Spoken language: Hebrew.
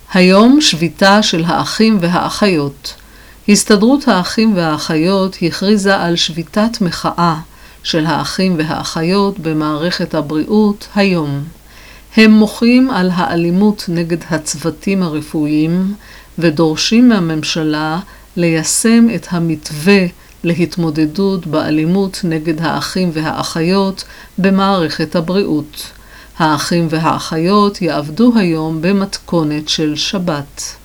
היום שביתה של האחים והאחיות. הסתדרות האחים והאחיות הכריזה על שביתת מחאה של האחים והאחיות במערכת הבריאות היום. הם מוחים על האלימות נגד הצוותים הרפואיים ודורשים מהממשלה ליישם את המתווה להתמודדות באלימות נגד האחים והאחיות במערכת הבריאות. האחים והאחיות יעבדו היום במתכונת של שבת.